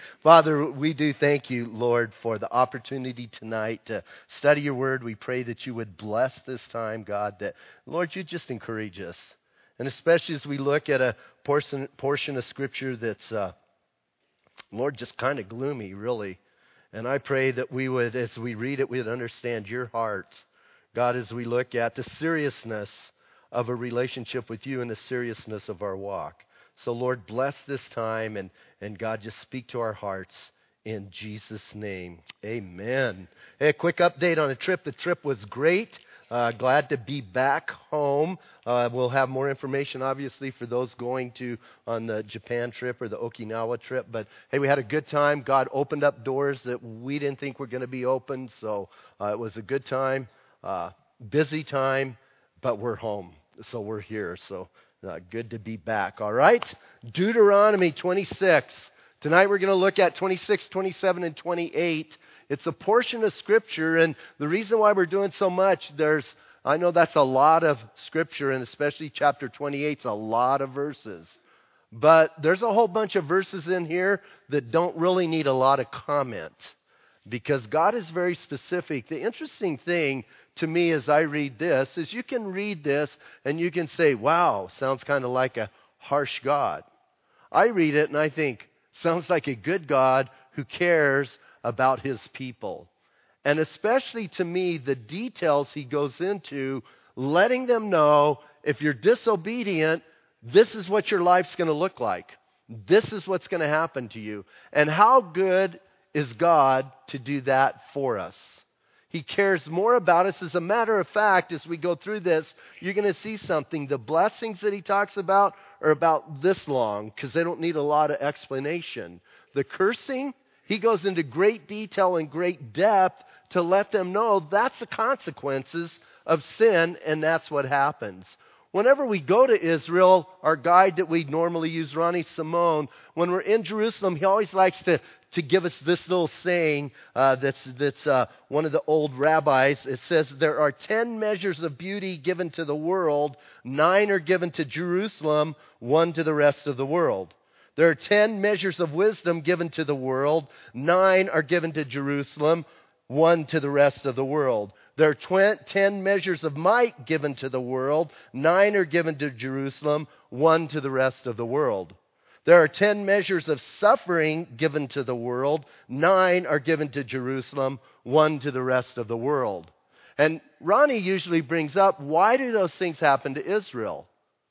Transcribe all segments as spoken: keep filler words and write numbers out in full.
Father, we do thank you, Lord, for the opportunity tonight to study your word. We pray that you would bless this time, God, that, Lord, you just encourage us. And especially as we look at a portion, portion of Scripture that's, uh, Lord, just kind of gloomy, really. And I pray that we would, as we read it, we would understand your heart, God, as we look at the seriousness of a relationship with you and the seriousness of our walk. So, Lord, bless this time, and, and God, just speak to our hearts in Jesus' name. Amen. Hey, a quick update on the trip. The trip was great. Uh, glad to be back home. Uh, we'll have more information, obviously, for those going to on the Japan trip or the Okinawa trip. But, hey, we had a good time. God opened up doors that we didn't think were going to be open. So uh, it was a good time, uh, busy time, but we're home. So we're here. So uh, good to be back. All right. Deuteronomy twenty-six. Tonight we're going to look at twenty-six, twenty-seven, and twenty-eight. It's a portion of Scripture, and the reason why we're doing so much, there's, I know that's a lot of Scripture, and especially chapter twenty-eight is a lot of verses. But there's a whole bunch of verses in here that don't really need a lot of comment, because God is very specific. The interesting thing to me as I read this is you can read this and you can say, wow, sounds kind of like a harsh God. I read it and I think, sounds like a good God who cares about his people. And especially to me, the details he goes into, letting them know, if you're disobedient, this is what your life's going to look like. This is what's going to happen to you. And how good is God to do that for us? He cares more about us. As a matter of fact, as we go through this, you're going to see something. The blessings that he talks about are about this long, because they don't need a lot of explanation. The cursing, he goes into great detail and great depth to let them know that's the consequences of sin, and that's what happens. Whenever we go to Israel, our guide that we normally use, Ronnie Simone, when we're in Jerusalem, he always likes to, to give us this little saying uh, that's, that's uh, one of the old rabbis. It says, there are ten measures of beauty given to the world, nine are given to Jerusalem, one to the rest of the world. There are ten measures of wisdom given to the world, nine are given to Jerusalem, one to the rest of the world. There are tw- ten measures of might given to the world, nine are given to Jerusalem, one to the rest of the world. There are ten measures of suffering given to the world, nine are given to Jerusalem, one to the rest of the world. And Ronnie usually brings up, why do those things happen to Israel?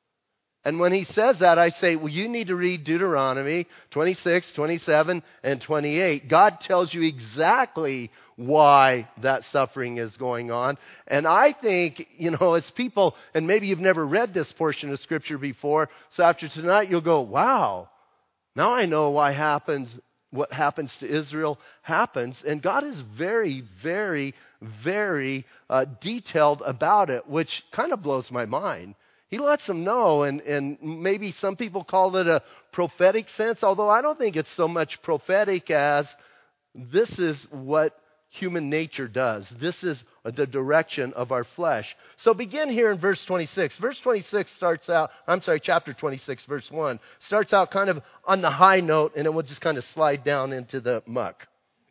And when he says that, I say, well, you need to read Deuteronomy twenty-six, twenty-seven, and twenty-eight. God tells you exactly why that suffering is going on. And I think, you know, as people, and maybe you've never read this portion of Scripture before, so after tonight you'll go, wow, now I know why happens, what happens to Israel happens. And God is very, very, very uh, detailed about it, which kind of blows my mind. He lets them know, and, and maybe some people call it a prophetic sense, although I don't think it's so much prophetic as this is what human nature does. This is the direction of our flesh. So begin here in verse twenty-six. Verse twenty-six starts out, I'm sorry, chapter twenty-six, verse one, starts out kind of on the high note, and it will just kind of slide down into the muck.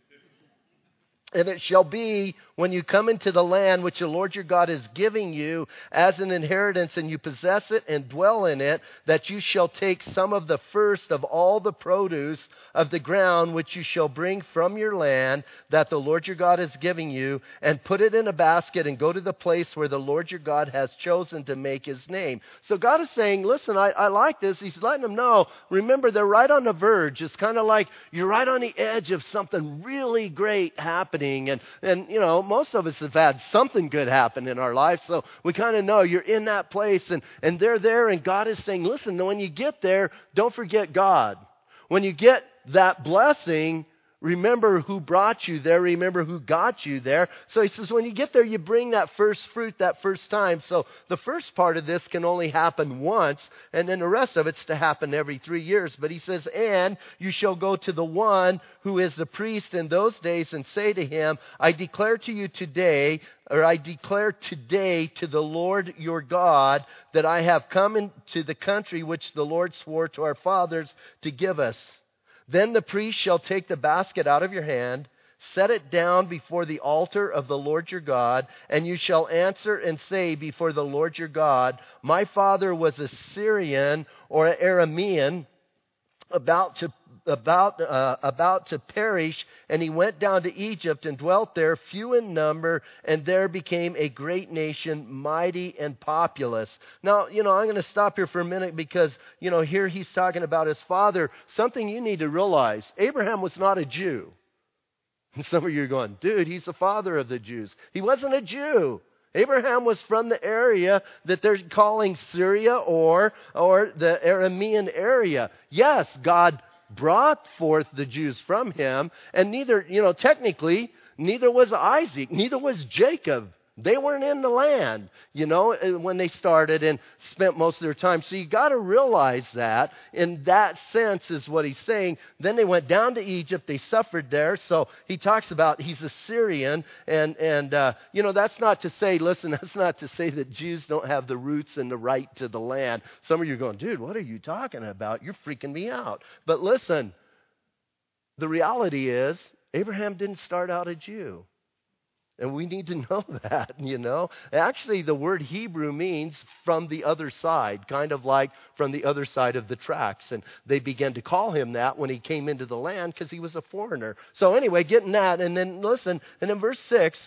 And it shall be when you come into the land which the Lord your God is giving you as an inheritance, and you possess it and dwell in it, that you shall take some of the first of all the produce of the ground which you shall bring from your land that the Lord your God is giving you, and put it in a basket and go to the place where the Lord your God has chosen to make his name. So God is saying, listen, I, I like this. He's letting them know. Remember, they're right on the verge. It's kind of like you're right on the edge of something really great happening. And, and, you know, most of us have had something good happen in our life, so we kind of know you're in that place, and, and they're there, and God is saying, listen, when you get there, don't forget God. When you get that blessing, remember who brought you there. Remember who got you there. So he says, when you get there, you bring that first fruit that first time. So the first part of this can only happen once, and then the rest of it's to happen every three years. But he says, and you shall go to the one who is the priest in those days and say to him, I declare to you today, or I declare today to the Lord your God that I have come into the country which the Lord swore to our fathers to give us. Then the priest shall take the basket out of your hand, set it down before the altar of the Lord your God, and you shall answer and say before the Lord your God, my father was a Syrian or an Aramean, about to about uh, about to perish, and he went down to Egypt and dwelt there, few in number, and there became a great nation, mighty and populous. Now, you know, I'm going to stop here for a minute because, you know, here he's talking about his father. Something you need to realize, Abraham was not a Jew. And some of you are going, dude, he's the father of the Jews. He wasn't a Jew. Abraham was from the area that they're calling Syria or, or the Aramean area. Yes, God brought forth the Jews from him, and neither, you know, technically, neither was Isaac, neither was Jacob. They weren't in the land, you know, when they started and spent most of their time. So you got to realize that in that sense is what he's saying. Then they went down to Egypt. They suffered there. So he talks about he's a Syrian. And, and uh, you know, that's not to say, listen, that's not to say that Jews don't have the roots and the right to the land. Some of you are going, dude, what are you talking about? You're freaking me out. But listen, the reality is Abraham didn't start out a Jew. And we need to know that, you know. Actually, the word Hebrew means from the other side, kind of like from the other side of the tracks. And they began to call him that when he came into the land because he was a foreigner. So anyway, getting that, and then listen, and in verse six,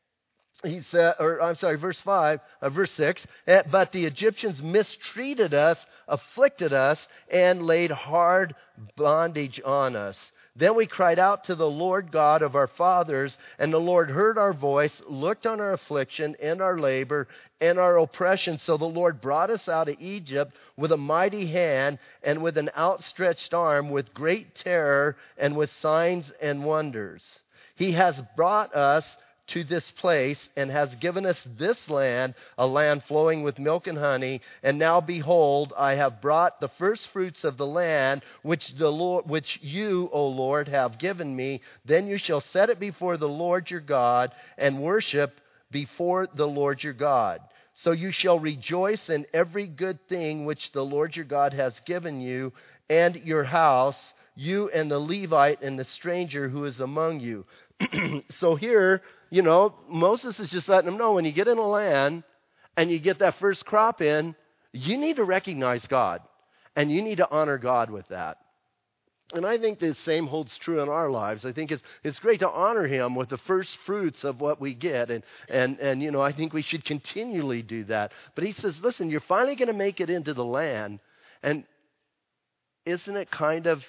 he said, or I'm sorry, verse five, uh, verse six, but the Egyptians mistreated us, afflicted us, and laid hard bondage on us. Then we cried out to the Lord God of our fathers, and the Lord heard our voice, looked on our affliction and our labor and our oppression. So the Lord brought us out of Egypt with a mighty hand and with an outstretched arm, with great terror and with signs and wonders. He has brought us to this place and has given us this land, a land flowing with milk and honey. And now behold, I have brought the first fruits of the land, which the Lord, which you, O Lord, have given me. Then you shall set it before the Lord your God and worship before the Lord your God. So you shall rejoice in every good thing which the Lord your God has given you, and your house, you and the Levite and the stranger who is among you. So here, you know, Moses is just letting them know when you get in a land and you get that first crop in, you need to recognize God and you need to honor God with that. And I think the same holds true in our lives. I think it's it's great to honor Him with the first fruits of what we get. And, and, and you know, I think we should continually do that. But He says, listen, you're finally going to make it into the land. And isn't it kind of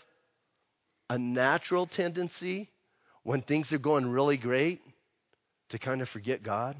a natural tendency when things are going really great to kind of forget God?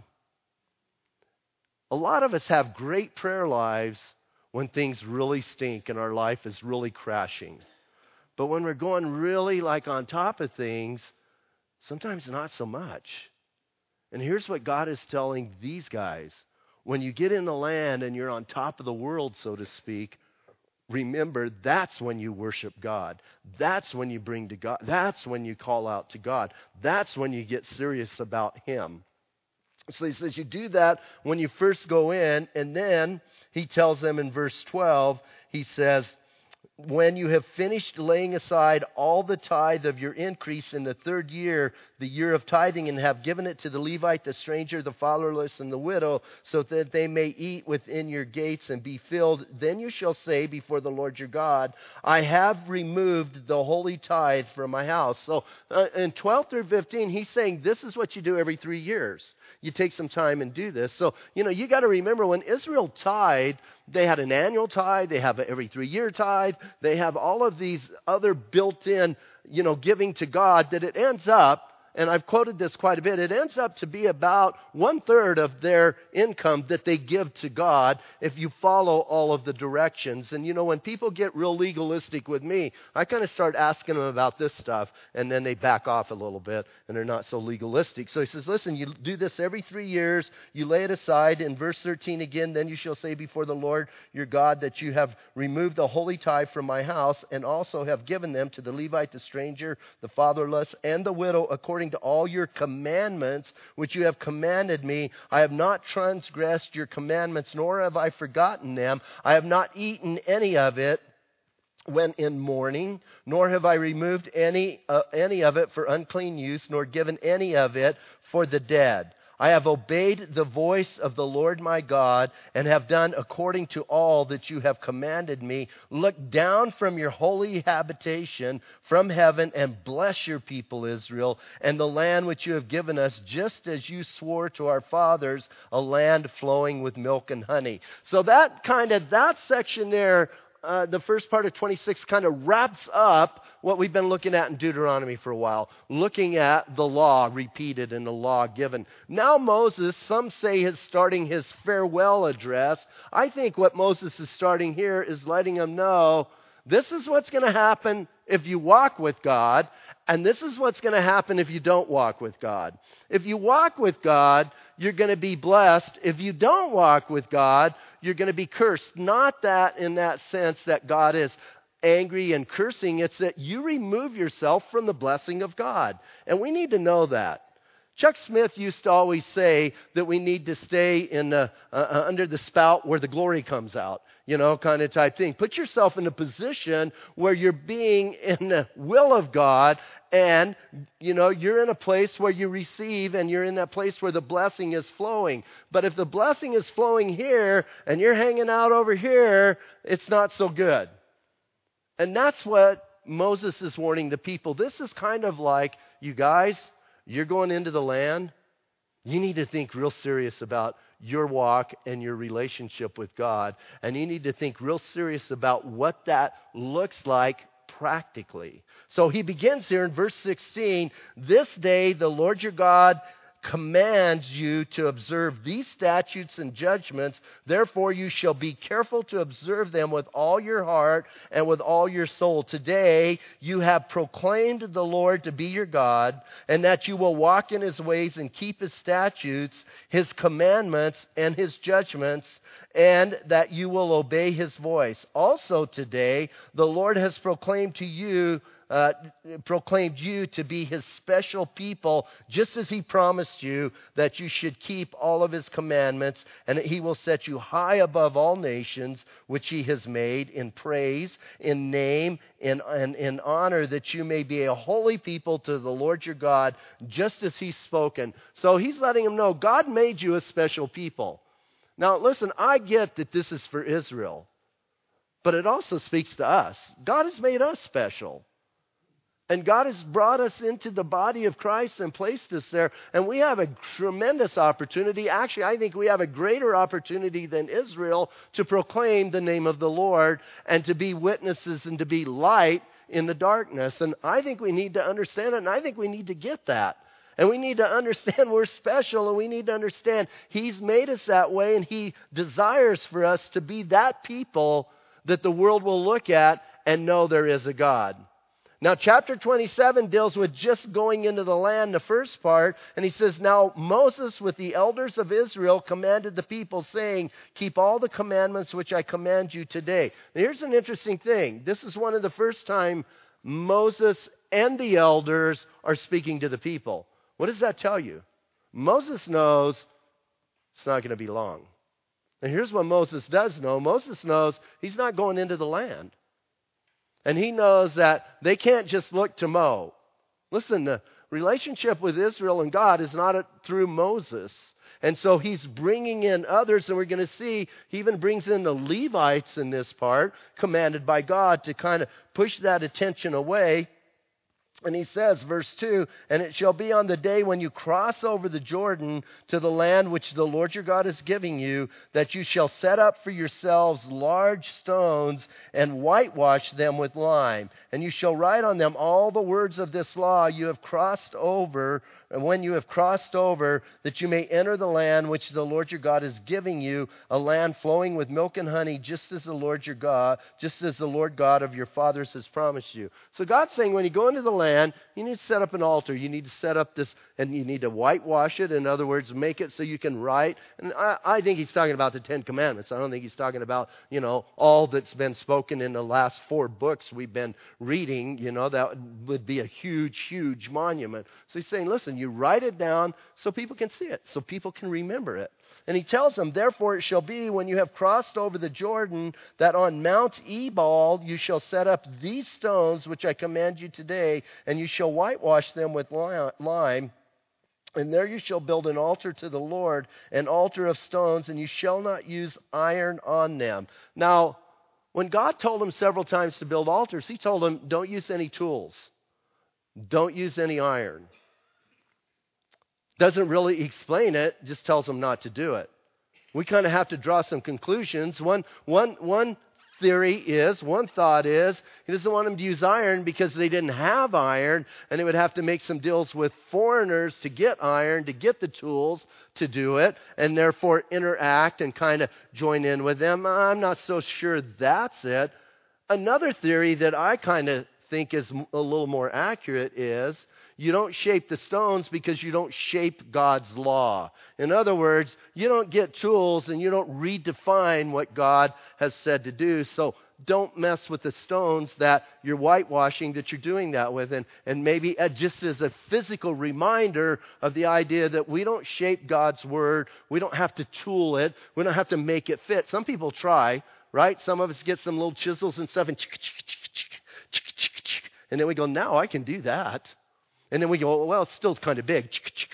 A lot of us have great prayer lives when things really stink and our life is really crashing. But when we're going really like on top of things, sometimes not so much. And here's what God is telling these guys. When you get in the land and you're on top of the world, so to speak, remember, that's when you worship God. That's when you bring to God. That's when you call out to God. That's when you get serious about Him. So he says you do that when you first go in, and then he tells them in verse twelve, he says, when you have finished laying aside all the tithe of your increase in the third year, the year of tithing, and have given it to the Levite, the stranger, the fatherless, and the widow, so that they may eat within your gates and be filled, then you shall say before the Lord your God, I have removed the holy tithe from my house. So uh, in twelve through fifteen, he's saying this is what you do every three years. You take some time and do this. So, you know, you got to remember when Israel tithed, they had an annual tithe, they have an every three-year tithe, they have all of these other built-in, you know, giving to God that it ends up, and I've quoted this quite a bit, it ends up to be about one-third of their income that they give to God if you follow all of the directions. And, you know, when people get real legalistic with me, I kind of start asking them about this stuff, and then they back off a little bit, and they're not so legalistic. So he says, listen, you do this every three years, you lay it aside. In verse thirteen again, then you shall say before the Lord your God that you have removed the holy tithe from my house, and also have given them to the Levite, the stranger, the fatherless, and the widow, according to all your commandments which you have commanded me. I have not transgressed your commandments, nor have I forgotten them. I have not eaten any of it. when in mourning, nor have I removed any uh, any of it for unclean use, nor given any of it for the dead. I have obeyed the voice of the Lord my God, and have done according to all that you have commanded me. Look down from your holy habitation from heaven, and bless your people Israel, and the land which you have given us, just as you swore to our fathers, a land flowing with milk and honey. So that kind of, that section there, Uh, the first part of twenty-six kind of wraps up what we've been looking at in Deuteronomy for a while, looking at the law repeated and the law given. Now Moses, some say, is starting his farewell address. I think what Moses is starting here is letting them know, this is what's going to happen if you walk with God, and this is what's going to happen if you don't walk with God. If you walk with God, you're going to be blessed. If you don't walk with God, you're going to be cursed. Not that in that sense that God is angry and cursing. It's that you remove yourself from the blessing of God. And we need to know that. Chuck Smith used to always say that we need to stay in the, uh, under the spout where the glory comes out, you know, kind of type thing. Put yourself in a position where you're being in the will of God, and, you know, you're in a place where you receive, and you're in that place where the blessing is flowing. But if the blessing is flowing here and you're hanging out over here, it's not so good. And that's what Moses is warning the people. This is kind of like, you guys, you're going into the land. You need to think real serious about your walk and your relationship with God. And you need to think real serious about what that looks like practically. So he begins here in verse sixteen, this day the Lord your God commands you to observe these statutes and judgments. Therefore you shall be careful to observe them with all your heart and with all your soul. Today you have proclaimed the Lord to be your God, and that you will walk in his ways and keep his statutes, his commandments, and his judgments, and that you will obey his voice. Also today the Lord has proclaimed to you Uh, proclaimed you to be his special people, just as he promised you that you should keep all of his commandments, and that he will set you high above all nations which he has made, in praise, in name, in, in, in honor, that you may be a holy people to the Lord your God, just as he's spoken. So he's letting them know, God made you a special people. Now listen, I get that this is for Israel, but it also speaks to us. God has made us special. And God has brought us into the body of Christ and placed us there. And we have a tremendous opportunity. Actually, I think we have a greater opportunity than Israel to proclaim the name of the Lord and to be witnesses and to be light in the darkness. And I think we need to understand it, and I think we need to get that. And we need to understand we're special, and we need to understand he's made us that way, and he desires for us to be that people that the world will look at and know there is a God. Now, chapter twenty-seven deals with just going into the land, the first part, and he says, now Moses with the elders of Israel commanded the people, saying, keep all the commandments which I command you today. Now, here's an interesting thing. This is one of the first time Moses and the elders are speaking to the people. What does that tell you? Moses knows it's not going to be long. And here's what Moses does know. Moses knows he's not going into the land. And he knows that they can't just look to Mo. Listen, the relationship with Israel and God is not through Moses. And so he's bringing in others, and we're going to see he even brings in the Levites in this part, commanded by God to kind of push that attention away. And he says, verse two, and it shall be on the day when you cross over the Jordan to the land which the Lord your God is giving you, that you shall set up for yourselves large stones and whitewash them with lime. And you shall write on them all the words of this law you have crossed over, and when you have crossed over, that you may enter the land which the Lord your God is giving you, a land flowing with milk and honey, just as the Lord your God, just as the Lord God of your fathers has promised you. So God's saying when you go into the land, you need to set up an altar. You need to set up this, and you need to whitewash it. In other words, make it so you can write. And I, I think he's talking about the Ten Commandments. I don't think he's talking about, you know, all that's been spoken in the last four books we've been reading. You know, that would be a huge, huge monument. So he's saying, listen, you write it down so people can see it, so people can remember it. And he tells them, therefore it shall be when you have crossed over the Jordan that on Mount Ebal you shall set up these stones which I command you today, and you shall whitewash them with lime. And there you shall build an altar to the Lord, an altar of stones, and you shall not use iron on them. Now, when God told him several times to build altars, he told him, don't use any tools. Don't use any iron. Doesn't really explain it, just tells them not to do it. We kind of have to draw some conclusions. One, one, one theory is, one thought is, he doesn't want them to use iron because they didn't have iron, and they would have to make some deals with foreigners to get iron, to get the tools to do it, and therefore interact and kind of join in with them. I'm not so sure that's it. Another theory that I kind of think is a little more accurate is, you don't shape the stones because you don't shape God's law. In other words, you don't get tools and you don't redefine what God has said to do. So don't mess with the stones that you're whitewashing, that you're doing that with. And, and maybe just as a physical reminder of the idea that we don't shape God's word. We don't have to tool it. We don't have to make it fit. Some people try, right? Some of us get some little chisels and stuff and and then we go, now I can do that. And then we go, well, it's still kind of big.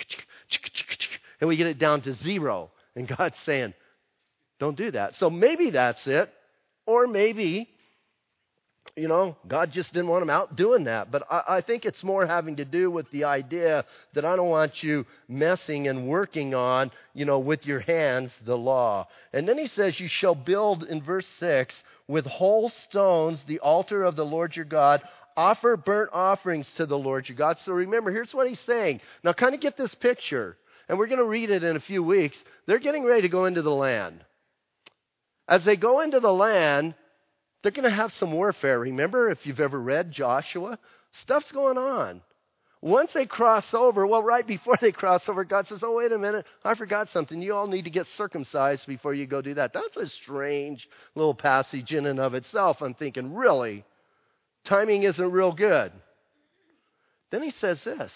And we get it down to zero. And God's saying, don't do that. So maybe that's it. Or maybe, you know, God just didn't want them out doing that. But I, I think it's more having to do with the idea that I don't want you messing and working on, you know, with your hands, the law. And then he says, you shall build, in verse six, with whole stones the altar of the Lord your God. Offer burnt offerings to the Lord your God. So remember, here's what he's saying. Now kind of get this picture. And we're going to read it in a few weeks. They're getting ready to go into the land. As they go into the land, they're going to have some warfare. Remember, if you've ever read Joshua, stuff's going on. Once they cross over, well, right before they cross over, God says, oh, wait a minute, I forgot something. You all need to get circumcised before you go do that. That's a strange little passage in and of itself. I'm thinking, really? Timing isn't real good. Then he says this.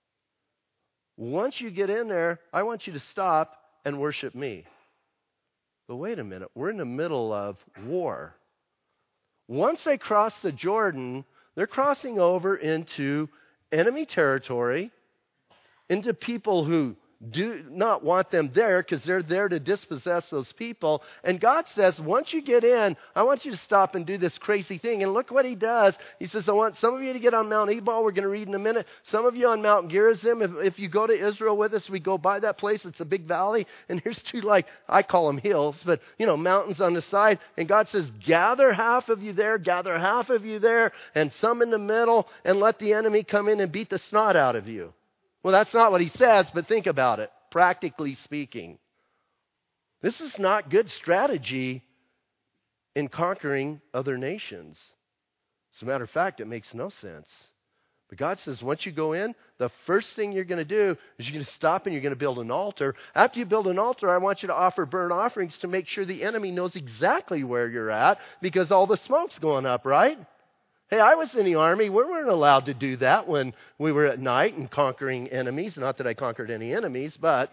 Once you get in there, I want you to stop and worship me. But wait a minute. We're in the middle of war. Once they cross the Jordan, they're crossing over into enemy territory, into people who do not want them there because they're there to dispossess those people. And God says, once you get in, I want you to stop and do this crazy thing. And look what he does. He says, I want some of you to get on Mount Ebal. We're going to read in a minute. Some of you on Mount Gerizim. If, if you go to Israel with us, we go by that place. It's a big valley. And here's two, like, I call them hills, but, you know, mountains on the side. And God says, gather half of you there, gather half of you there, and some in the middle, and let the enemy come in and beat the snot out of you. Well, that's not what he says, but think about it, practically speaking. This is not good strategy in conquering other nations. As a matter of fact, it makes no sense. But God says, once you go in, the first thing you're going to do is you're going to stop and you're going to build an altar. After you build an altar, I want you to offer burnt offerings to make sure the enemy knows exactly where you're at, because all the smoke's going up, right? Hey, I was in the army. We weren't allowed to do that when we were at night and conquering enemies. Not that I conquered any enemies, but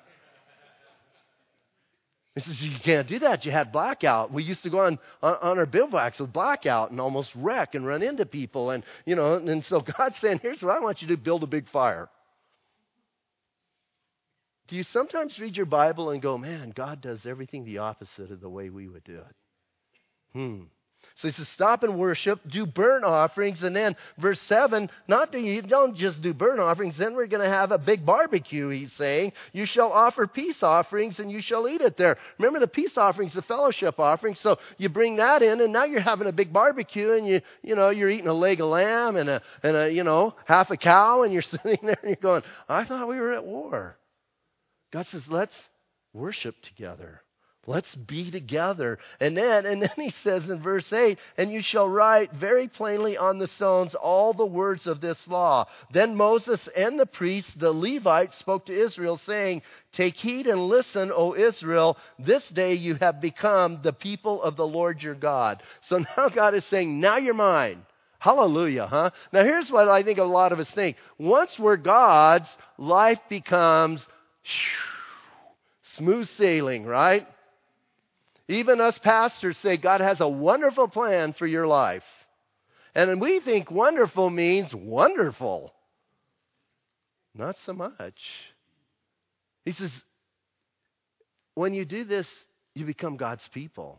he says, you can't do that. You had blackout. We used to go on, on, on our bivouacs with blackout and almost wreck and run into people. And, you know, and so God's saying, here's what I want you to do, build a big fire. Do you sometimes read your Bible and go, man, God does everything the opposite of the way we would do it? Hmm. So he says, stop and worship, do burnt offerings. And then verse seven, not do you don't just do burnt offerings, then we're going to have a big barbecue, he's saying. You shall offer peace offerings and you shall eat it there. Remember, the peace offerings, the fellowship offerings. So you bring that in and now you're having a big barbecue and you, you know, you're eating a leg of lamb and a, and a, you know, half a cow, and you're sitting there and you're going, I thought we were at war. God says, let's worship together. Let's be together. And then, and then he says in verse eight, and you shall write very plainly on the stones all the words of this law. Then Moses and the priests, the Levites, spoke to Israel, saying, take heed and listen, O Israel. This day you have become the people of the Lord your God. So now God is saying, now you're mine. Hallelujah, huh? Now here's what I think a lot of us think. Once we're God's, life becomes smooth sailing, right? Even us pastors say God has a wonderful plan for your life. And we think wonderful means wonderful. Not so much. He says, when you do this, you become God's people.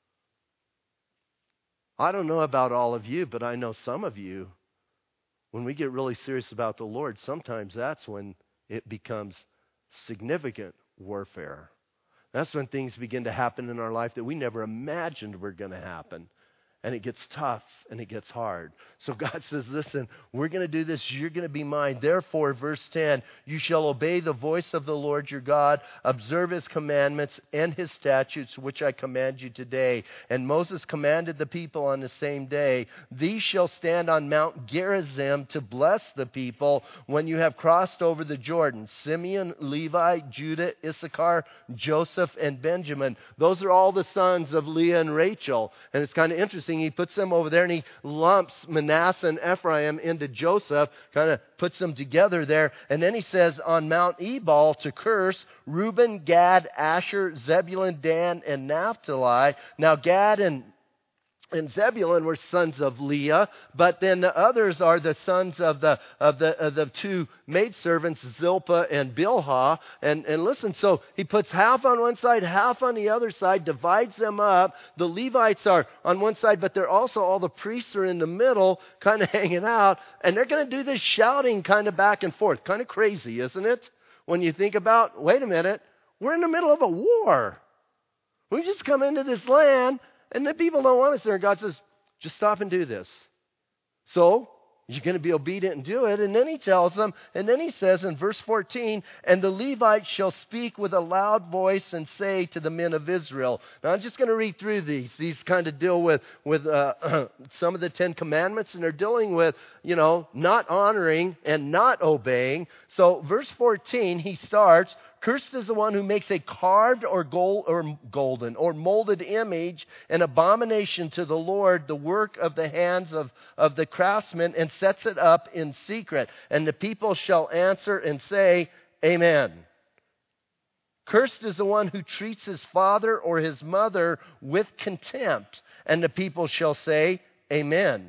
I don't know about all of you, but I know some of you, when we get really serious about the Lord, sometimes that's when it becomes significant warfare. That's when things begin to happen in our life that we never imagined were going to happen. And it gets tough and it gets hard. So God says, listen, we're going to do this. You're going to be mine. Therefore, verse ten, you shall obey the voice of the Lord your God, observe his commandments and his statutes, which I command you today. And Moses commanded the people on the same day, these shall stand on Mount Gerizim to bless the people when you have crossed over the Jordan. Simeon, Levi, Judah, Issachar, Joseph, and Benjamin. Those are all the sons of Leah and Rachel. And it's kind of interesting. He puts them over there and he lumps Manasseh and Ephraim into Joseph, kind of puts them together there. And then he says on Mount Ebal to curse Reuben, Gad, Asher, Zebulun, Dan, and Naphtali. Now Gad and And Zebulun were sons of Leah, but then the others are the sons of the of the of the two maidservants, Zilpah and Bilhah. And, and listen, so he puts half on one side, half on the other side, divides them up. The Levites are on one side, but they're also, all the priests are in the middle, kind of hanging out. And they're going to do this shouting kind of back and forth. Kind of crazy, isn't it? When you think about, wait a minute, we're in the middle of a war. We just come into this land. And the people don't want us there. And God says, just stop and do this. So you're going to be obedient and do it. And then he tells them, and then he says in verse fourteen, and the Levites shall speak with a loud voice and say to the men of Israel. Now I'm just going to read through these. These kind of deal with, with uh, some of the Ten Commandments, and they're dealing with, you know, not honoring and not obeying. So verse fourteen, he starts, cursed is the one who makes a carved or gold or golden or molded image, an abomination to the Lord, the work of the hands of, of the craftsman, and sets it up in secret. And the people shall answer and say, Amen. Cursed is the one who treats his father or his mother with contempt. And the people shall say, Amen.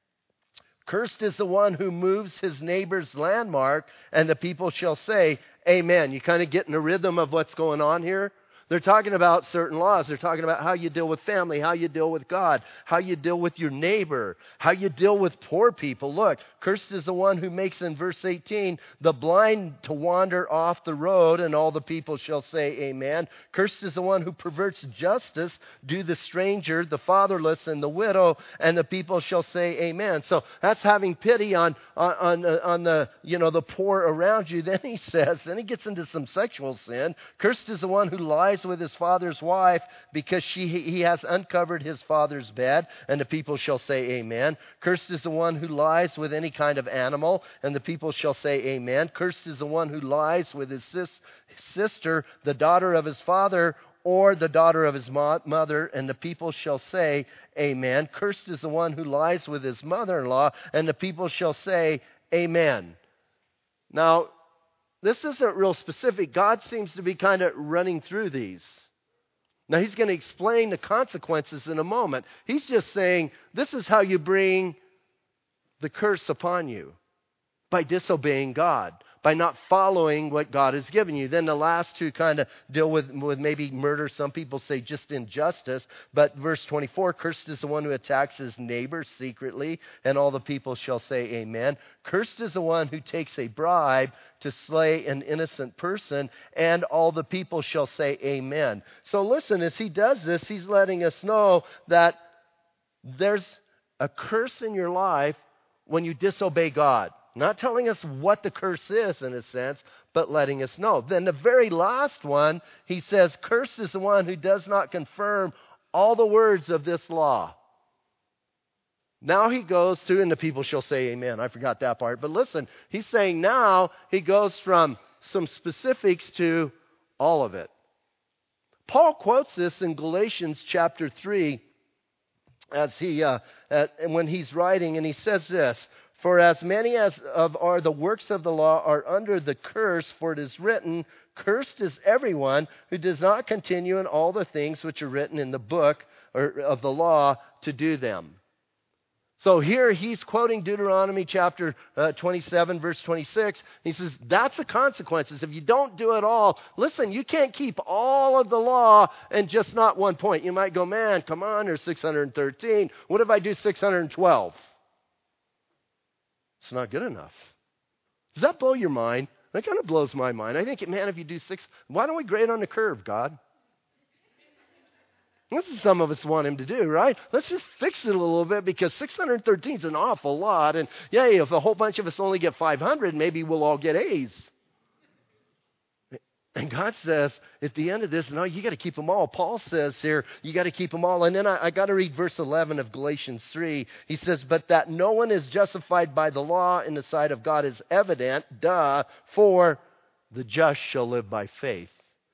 Cursed is the one who moves his neighbor's landmark, and the people shall say, Amen. You kind of get in the rhythm of what's going on here? They're talking about certain laws. They're talking about how you deal with family, how you deal with God, how you deal with your neighbor, how you deal with poor people. Look, cursed is the one who makes, in verse eighteen, the blind to wander off the road, and all the people shall say, Amen. Cursed is the one who perverts justice, do the stranger, the fatherless, and the widow, and the people shall say, Amen. So that's having pity on, on, on, on the, you know, the poor around you. Then he says, then he gets into some sexual sin. Cursed is the one who lies with his father's wife, because she he has uncovered his father's bed, and the people shall say, Amen. Cursed is the one who lies with any kind of animal, and the people shall say, Amen. Cursed is the one who lies with his sis, sister, the daughter of his father, or the daughter of his mo- mother, and the people shall say, Amen. Cursed is the one who lies with his mother-in-law, and the people shall say, Amen. Now, this isn't real specific. God seems to be kind of running through these. Now, he's going to explain the consequences in a moment. He's just saying, this is how you bring the curse upon you. By disobeying God. By not following what God has given you. Then the last two kind of deal with, with maybe murder. Some people say just injustice. But verse twenty-four, cursed is the one who attacks his neighbor secretly, and all the people shall say, Amen. Cursed is the one who takes a bribe to slay an innocent person, and all the people shall say, Amen. So listen, as he does this, he's letting us know that there's a curse in your life when you disobey God. Not telling us what the curse is, in a sense, but letting us know. Then the very last one, he says, cursed is the one who does not confirm all the words of this law. Now he goes to, and the people shall say, Amen. I forgot that part. But listen, he's saying now he goes from some specifics to all of it. Paul quotes this in Galatians chapter three as he, uh, uh, when he's writing, and he says this, For as many as of are the works of the law are under the curse, for it is written, cursed is everyone who does not continue in all the things which are written in the book or of the law to do them. So here he's quoting Deuteronomy chapter uh, twenty-seven, verse twenty-six. He says, that's the consequences. If you don't do it all, listen, you can't keep all of the law and just not one point. You might go, man, come on, there's six hundred thirteen. What if I do six hundred twelve? It's not good enough. Does that blow your mind? That kind of blows my mind. I think, man, if you do six, why don't we grade on the curve, God? This is some of us want him to do, right? Let's just fix it a little bit because six hundred thirteen is an awful lot. And yeah, if a whole bunch of us only get five hundred, maybe we'll all get A's. And God says, at the end of this, no, you got to keep them all. Paul says here, you got to keep them all. And then I, I got to read verse eleven of Galatians three. He says, but that no one is justified by the law in the sight of God is evident, duh, for the just shall live by faith.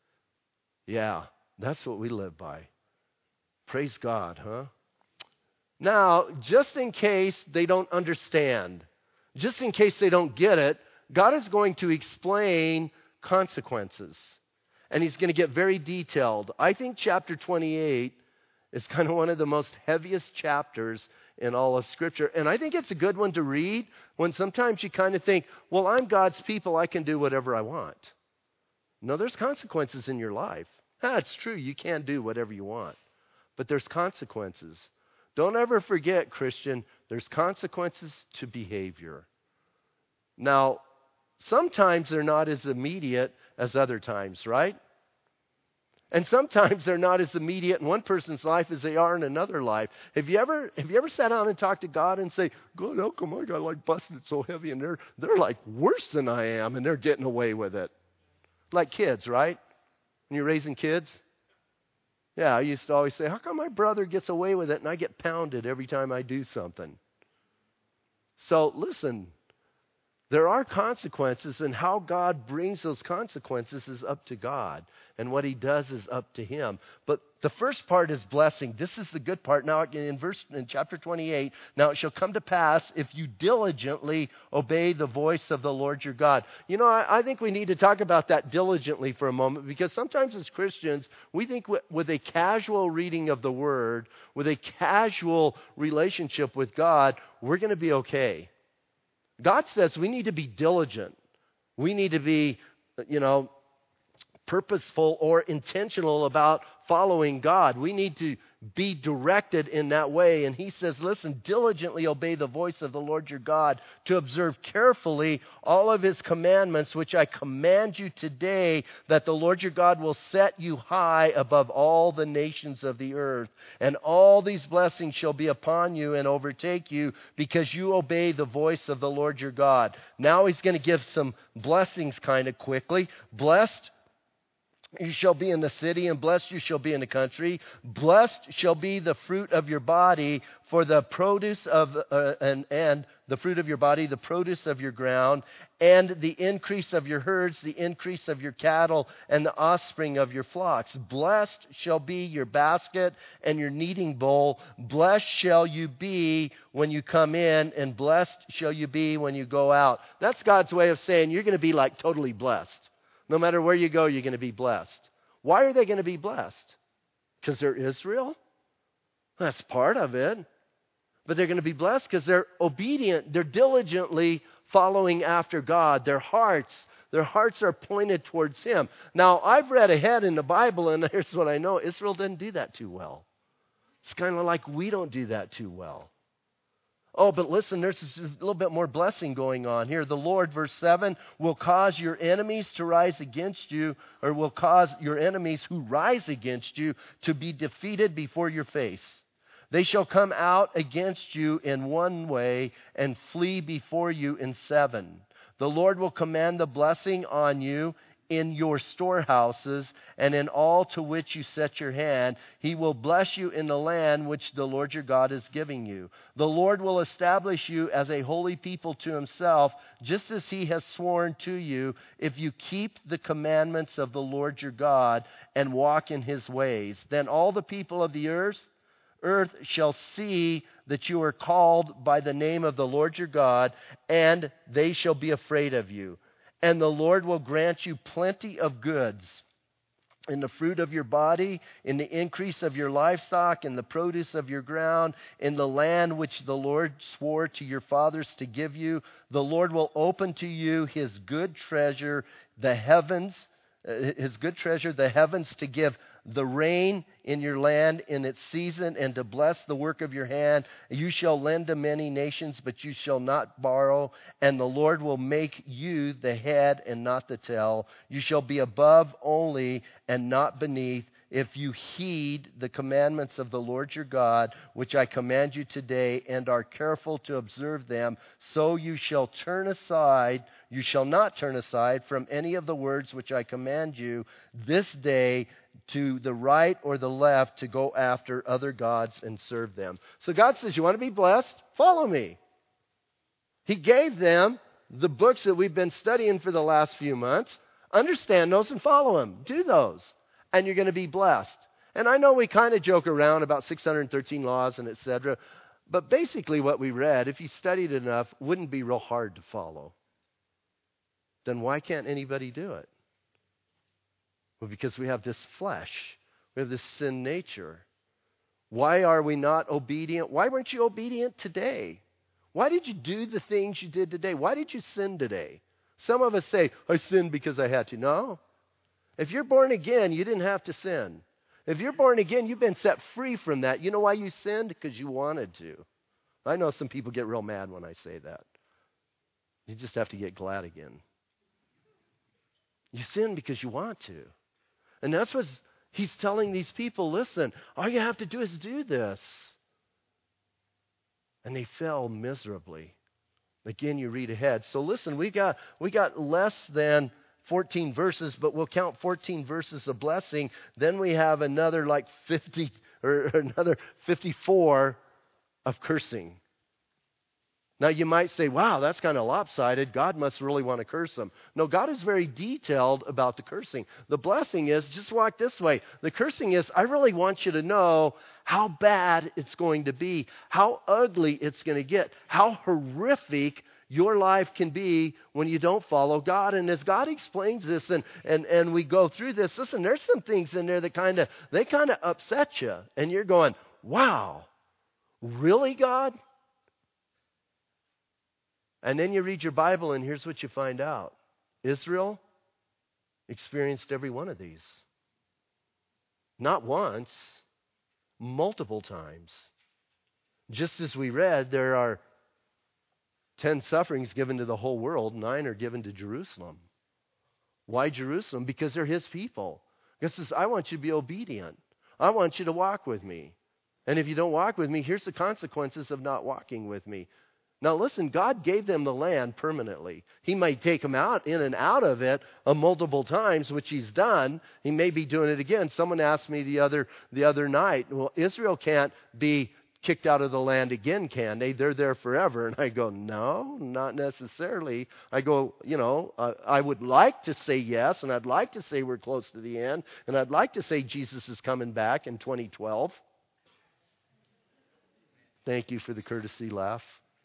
Yeah, that's what we live by. Praise God, huh? Now, just in case they don't understand, just in case they don't get it, God is going to explain consequences. And he's going to get very detailed. I think chapter twenty-eight is kind of one of the most heaviest chapters in all of Scripture. And I think it's a good one to read when sometimes you kind of think, well, I'm God's people, I can do whatever I want. No, there's consequences in your life. That's true, you can do whatever you want. But there's consequences. Don't ever forget, Christian, there's consequences to behavior. Now, sometimes they're not as immediate as other times, right? And sometimes they're not as immediate in one person's life as they are in another life. Have you ever have you ever sat down and talked to God and say, God, how come I got like busted so heavy and they're they're like worse than I am and they're getting away with it? Like kids, right? When you're raising kids? Yeah, I used to always say, how come my brother gets away with it and I get pounded every time I do something? So listen, there are consequences, and how God brings those consequences is up to God. And what he does is up to him. But the first part is blessing. This is the good part. Now in verse in chapter twenty-eight, now it shall come to pass if you diligently obey the voice of the Lord your God. You know, I, I think we need to talk about that diligently for a moment, because sometimes as Christians, we think with, with a casual reading of the Word, with a casual relationship with God, we're going to be okay. God says we need to be diligent. We need to be, you know, purposeful or intentional about following God. We need to be directed in that way. And he says, listen, diligently obey the voice of the Lord your God, to observe carefully all of his commandments, which I command you today, that the Lord your God will set you high above all the nations of the earth. And all these blessings shall be upon you and overtake you, because you obey the voice of the Lord your God. Now he's going to give some blessings kind of quickly. Blessed you shall be in the city, and blessed you shall be in the country. Blessed shall be the fruit of your body, for the produce of uh, and and the fruit of your body, the produce of your ground, and the increase of your herds, the increase of your cattle, and the offspring of your flocks. Blessed shall be your basket and your kneading bowl. Blessed shall you be when you come in, and blessed shall you be when you go out. That's God's way of saying you're going to be like totally blessed. No matter where you go, you're going to be blessed. Why are they going to be blessed? Because they're Israel? That's part of it. But they're going to be blessed because they're obedient. They're diligently following after God. Their hearts, their hearts are pointed towards him. Now, I've read ahead in the Bible, and here's what I know. Israel didn't do that too well. It's kind of like we don't do that too well. Oh, but listen, there's a little bit more blessing going on here. The Lord, verse seven, will cause your enemies to rise against you, or will cause your enemies who rise against you to be defeated before your face. They shall come out against you in one way and flee before you in seven. The Lord will command the blessing on you in your storehouses and in all to which you set your hand. He will bless you in the land which the Lord your God is giving you. The Lord will establish you as a holy people to himself, just as he has sworn to you, if you keep the commandments of the Lord your God and walk in his ways. Then all the people of the earth earth shall see that you are called by the name of the Lord your God, and they shall be afraid of you. And the Lord will grant you plenty of goods in the fruit of your body, in the increase of your livestock, in the produce of your ground, in the land which the Lord swore to your fathers to give you. The Lord will open to you his good treasure, the heavens, uh, his good treasure, the heavens, to give the rain in your land in its season, and to bless the work of your hand. You shall lend to many nations, but you shall not borrow. And the Lord will make you the head and not the tail. You shall be above only and not beneath, if you heed the commandments of the Lord your God, which I command you today, and are careful to observe them. So you shall turn aside, you shall not turn aside from any of the words which I command you this day, to the right or the left, to go after other gods and serve them. So God says, you want to be blessed? Follow me. He gave them the books that we've been studying for the last few months. Understand those and follow them. Do those. And you're going to be blessed. And I know we kind of joke around about six hundred thirteen laws and et cetera. But basically what we read, if you studied enough, wouldn't be real hard to follow. Then why can't anybody do it? Well, because we have this flesh. We have this sin nature. Why are we not obedient? Why weren't you obedient today? Why did you do the things you did today? Why did you sin today? Some of us say, I sinned because I had to. No. If you're born again, you didn't have to sin. If you're born again, you've been set free from that. You know why you sinned? Because you wanted to. I know some people get real mad when I say that. You just have to get glad again. You sin because you want to. And that's what he's telling these people. Listen, all you have to do is do this. And they fell miserably. Again, you read ahead. So listen, we got we got less than fourteen verses, but we'll count fourteen verses of blessing. Then we have another like fifty or another fifty-four of cursing. Now you might say, wow, that's kind of lopsided. God must really want to curse them. No, God is very detailed about the cursing. The blessing is, just walk this way. The cursing is, I really want you to know how bad it's going to be, how ugly it's going to get, how horrific your life can be when you don't follow God. And as God explains this and, and, and we go through this, listen, there's some things in there that kind of, they kind of upset you. And you're going, wow, really, God? And then you read your Bible, and here's what you find out. Israel experienced every one of these. Not once, multiple times. Just as we read, there are ten sufferings given to the whole world. Nine are given to Jerusalem. Why Jerusalem? Because they're his people. God says, I want you to be obedient. I want you to walk with me. And if you don't walk with me, here's the consequences of not walking with me. Now listen, God gave them the land permanently. He might take them out, in and out of it uh, multiple times, which he's done. He may be doing it again. Someone asked me the other the other night, well, Israel can't be kicked out of the land again, can they? They're there forever. And I go, no, not necessarily. I go, you know, uh, I would like to say yes, and I'd like to say we're close to the end, and I'd like to say Jesus is coming back in twenty twelve. Thank you for the courtesy laugh.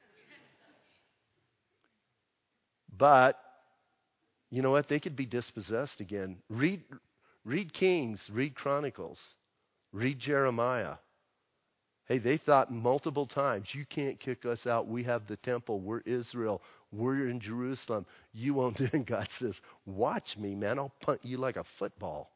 But, you know what? They could be dispossessed again. Read, read Kings, read Chronicles, read Jeremiah. Hey, they thought multiple times, you can't kick us out. We have the temple. We're Israel. We're in Jerusalem. You won't do it. And God says, watch me, man. I'll punt you like a football.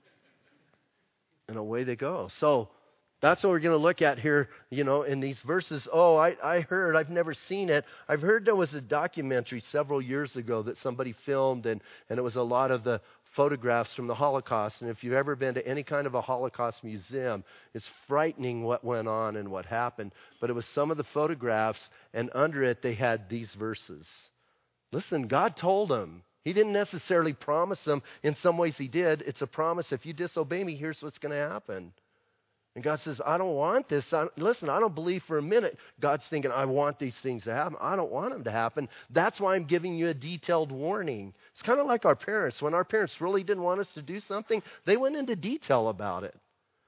And away they go. So that's what we're going to look at here, you know, in these verses. Oh, I, I heard, I've never seen it. I've heard there was a documentary several years ago that somebody filmed, and, and it was a lot of the photographs from the Holocaust. And if you've ever been to any kind of a Holocaust museum, it's frightening what went on and what happened. But it was some of the photographs, and under it they had these verses. Listen, God told them. He didn't necessarily promise them. In some ways he did. It's a promise. If you disobey me, here's what's going to happen. And God says, I don't want this. I, listen, I don't believe for a minute God's thinking, I want these things to happen. I don't want them to happen. That's why I'm giving you a detailed warning. It's kind of like our parents. When our parents really didn't want us to do something, they went into detail about it.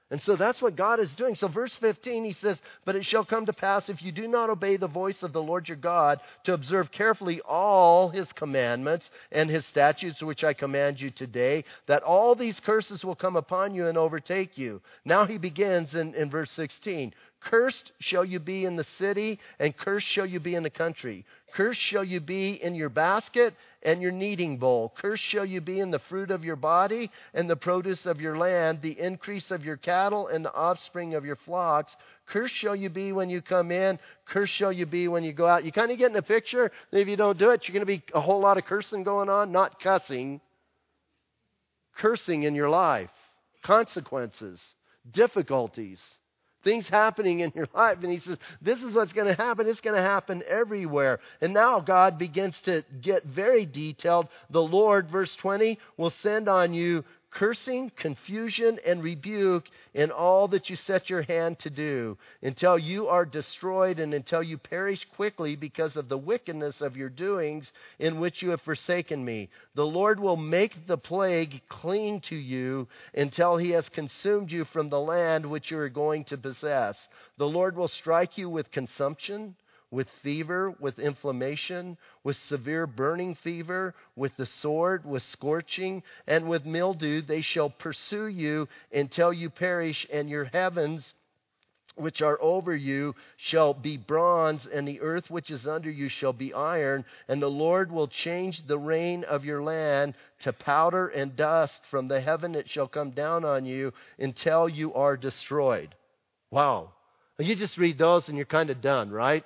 And so that's what God is doing. So verse fifteen, he says, but it shall come to pass if you do not obey the voice of the Lord your God to observe carefully all his commandments and his statutes which I command you today, that all these curses will come upon you and overtake you. Now he begins in, in verse sixteen. Cursed shall you be in the city, and cursed shall you be in the country. Cursed shall you be in your basket and your kneading bowl. Cursed shall you be in the fruit of your body and the produce of your land, the increase of your cattle and the offspring of your flocks. Cursed shall you be when you come in. Cursed shall you be when you go out. You kind of get in a picture that if you don't do it, you're going to be a whole lot of cursing going on, not cussing. Cursing in your life, consequences, difficulties. Things happening in your life. And he says, this is what's going to happen. It's going to happen everywhere. And now God begins to get very detailed. The Lord, verse twenty, will send on you cursing, confusion, and rebuke in all that you set your hand to do, until you are destroyed and until you perish quickly because of the wickedness of your doings in which you have forsaken me. The Lord will make the plague cling to you until he has consumed you from the land which you are going to possess. The Lord will strike you with consumption, with fever, with inflammation, with severe burning fever, with the sword, with scorching, and with mildew. They shall pursue you until you perish, and your heavens which are over you shall be bronze, and the earth which is under you shall be iron. And the Lord will change the rain of your land to powder and dust. From the heaven it shall come down on you until you are destroyed. Wow. You just read those and you're kind of done, right?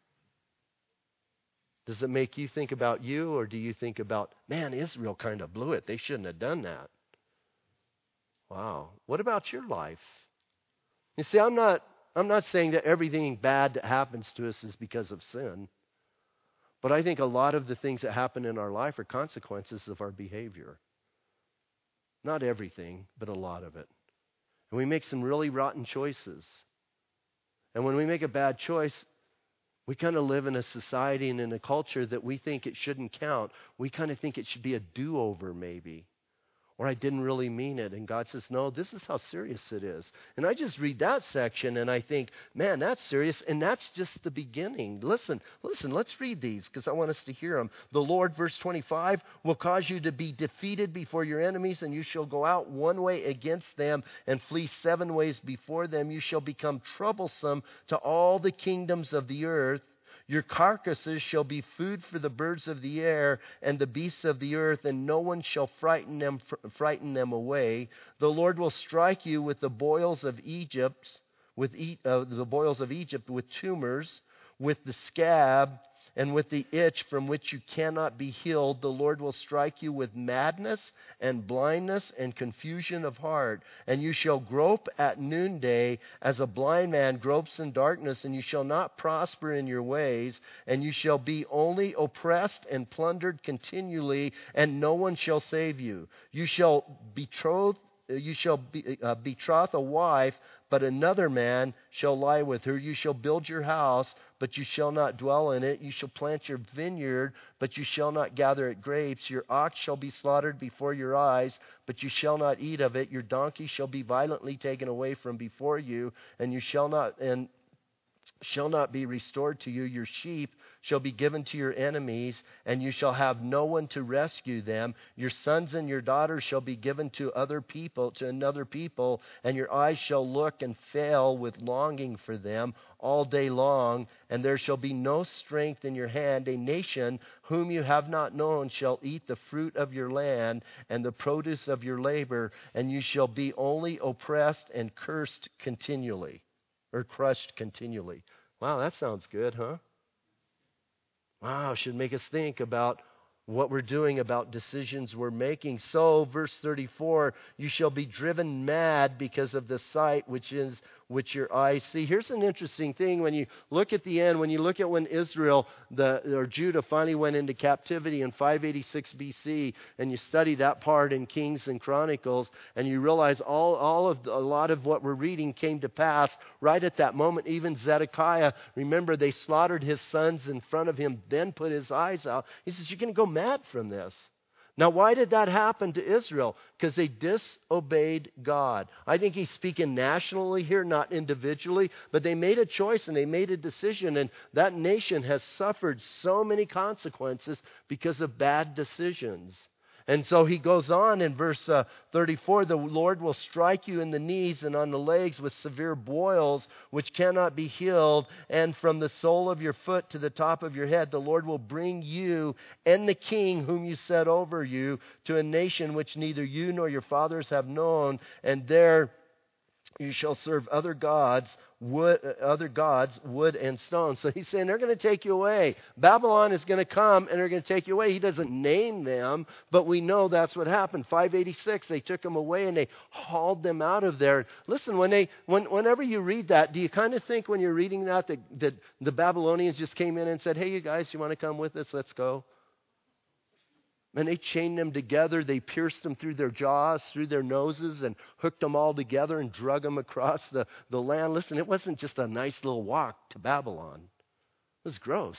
Does it make you think about you, or do you think about, man, Israel kind of blew it. They shouldn't have done that. Wow. What about your life? You see, I'm not I'm not saying that everything bad that happens to us is because of sin. But I think a lot of the things that happen in our life are consequences of our behavior. Not everything, but a lot of it. And we make some really rotten choices. And when we make a bad choice, we kind of live in a society and in a culture that we think it shouldn't count. We kind of think it should be a do-over maybe. Or I didn't really mean it. And God says, no, this is how serious it is. And I just read that section and I think, man, that's serious. And that's just the beginning. Listen, listen, let's read these because I want us to hear them. The Lord, verse twenty-five, will cause you to be defeated before your enemies, and you shall go out one way against them and flee seven ways before them. You shall become troublesome to all the kingdoms of the earth. Your carcasses shall be food for the birds of the air and the beasts of the earth, and no one shall frighten them frighten them away. The Lord will strike you with the boils of Egypt, with e- uh, the boils of Egypt, with tumors, with the scab, and with the itch from which you cannot be healed. The Lord will strike you with madness and blindness and confusion of heart. And you shall grope at noonday as a blind man gropes in darkness, and you shall not prosper in your ways. And you shall be only oppressed and plundered continually, and no one shall save you. You shall betroth, you shall be, uh, betroth a wife, but another man shall lie with her. You shall build your house, but you shall not dwell in it. You shall plant your vineyard, but you shall not gather it grapes. Your ox shall be slaughtered before your eyes, but you shall not eat of it. Your donkey shall be violently taken away from before you, and you shall not and shall not be restored to you. Your sheep shall be given to your enemies, and you shall have no one to rescue them. Your sons and your daughters shall be given to other people, to another people, and your eyes shall look and fail with longing for them all day long, and there shall be no strength in your hand. A nation whom you have not known shall eat the fruit of your land and the produce of your labor, and you shall be only oppressed and cursed continually, or crushed continually. Wow, that sounds good, huh? Wow, should make us think about what we're doing, about decisions we're making. So, verse thirty-four, you shall be driven mad because of the sight which is which your eyes see. Here's an interesting thing. When you look at the end, when you look at when Israel, the or Judah finally went into captivity in five eighty-six B C, and you study that part in Kings and Chronicles, and you realize all, all of the, a lot of what we're reading came to pass right at that moment. Even Zedekiah, remember, they slaughtered his sons in front of him, then put his eyes out. He says, you're going to go mad from this. Now, why did that happen to Israel? Because they disobeyed God. I think he's speaking nationally here, not individually, but they made a choice and they made a decision, and that nation has suffered so many consequences because of bad decisions. And so he goes on in verse uh, thirty-four, the Lord will strike you in the knees and on the legs with severe boils, which cannot be healed, and from the sole of your foot to the top of your head, the Lord will bring you and the king whom you set over you to a nation which neither you nor your fathers have known, and there you shall serve other gods, wood, uh, other gods, wood and stone. So he's saying they're going to take you away. Babylon is going to come and they're going to take you away. He doesn't name them, but we know that's what happened. five eighty-six, they took them away and they hauled them out of there. Listen, when they, when, whenever you read that, do you kind of think when you're reading that, that that the Babylonians just came in and said, hey, you guys, you want to come with us? Let's go. And they chained them together. They pierced them through their jaws, through their noses, and hooked them all together and drug them across the, the land. Listen, it wasn't just a nice little walk to Babylon. It was gross.